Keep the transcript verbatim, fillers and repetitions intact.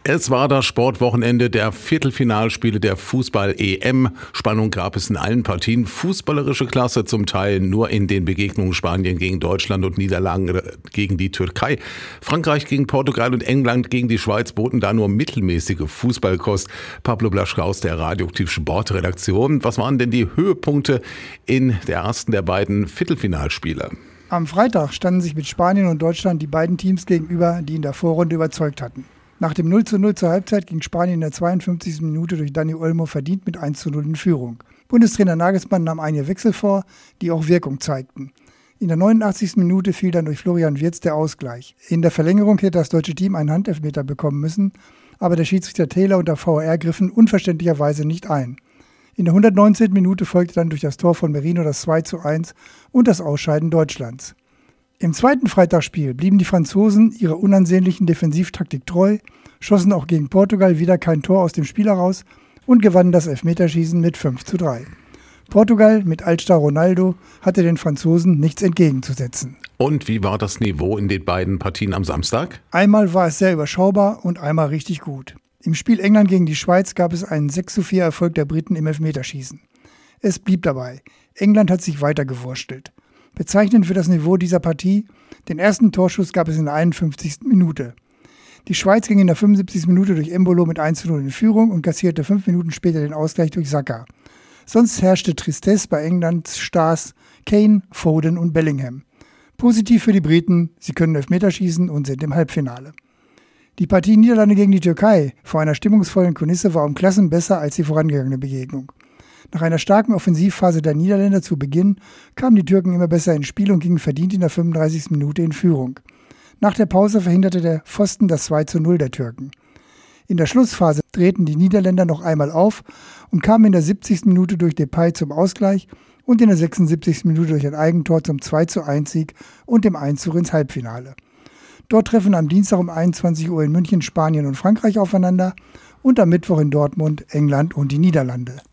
Es war das Sportwochenende der Viertelfinalspiele der Fußball-E M. Spannung gab es in allen Partien. Fußballerische Klasse zum Teil nur in den Begegnungen Spanien gegen Deutschland und Niederlande gegen die Türkei. Frankreich gegen Portugal und England gegen die Schweiz boten da nur mittelmäßige Fußballkost. Pablo Blaschke aus der Radioaktiv Sportredaktion. Was waren denn die Höhepunkte in der ersten der beiden Viertelfinalspiele? Am Freitag standen sich mit Spanien und Deutschland die beiden Teams gegenüber, die in der Vorrunde überzeugt hatten. Nach dem null zu null zur Halbzeit ging Spanien in der zweiundfünfzigsten Minute durch Dani Olmo verdient mit eins zu null in Führung. Bundestrainer Nagelsmann nahm einige Wechsel vor, die auch Wirkung zeigten. In der neunundachtzigsten Minute fiel dann durch Florian Wirtz der Ausgleich. In der Verlängerung hätte das deutsche Team einen Handelfmeter bekommen müssen, aber der Schiedsrichter Taylor und der V A R griffen unverständlicherweise nicht ein. In der hundertneunzehnten Minute folgte dann durch das Tor von Merino das zwei zu eins und das Ausscheiden Deutschlands. Im zweiten Freitagsspiel blieben die Franzosen ihrer unansehnlichen Defensivtaktik treu, schossen auch gegen Portugal wieder kein Tor aus dem Spiel heraus und gewannen das Elfmeterschießen mit fünf zu drei. Portugal mit Altstar Ronaldo hatte den Franzosen nichts entgegenzusetzen. Und wie war das Niveau in den beiden Partien am Samstag? Einmal war es sehr überschaubar und einmal richtig gut. Im Spiel England gegen die Schweiz gab es einen sechs zu vier Erfolg der Briten im Elfmeterschießen. Es blieb dabei. England hat sich weitergewurstelt. Bezeichnend für das Niveau dieser Partie: den ersten Torschuss gab es in der einundfünfzigsten Minute. Die Schweiz ging in der fünfundsiebzigsten Minute durch Embolo mit eins zu null in Führung und kassierte fünf Minuten später den Ausgleich durch Saka. Sonst herrschte Tristesse bei Englands Stars Kane, Foden und Bellingham. Positiv für die Briten: sie können Elfmeter schießen und sind im Halbfinale. Die Partie Niederlande gegen die Türkei vor einer stimmungsvollen Kulisse war um Klassen besser als die vorangegangene Begegnung. Nach einer starken Offensivphase der Niederländer zu Beginn kamen die Türken immer besser ins Spiel und gingen verdient in der fünfunddreißigsten Minute in Führung. Nach der Pause verhinderte der Pfosten das zwei zu null der Türken. In der Schlussphase drehten die Niederländer noch einmal auf und kamen in der siebzigsten Minute durch Depay zum Ausgleich und in der sechsundsiebzigsten Minute durch ein Eigentor zum zwei zu eins Sieg und dem Einzug ins Halbfinale. Dort treffen am Dienstag um einundzwanzig Uhr in München Spanien und Frankreich aufeinander und am Mittwoch in Dortmund England und die Niederlande.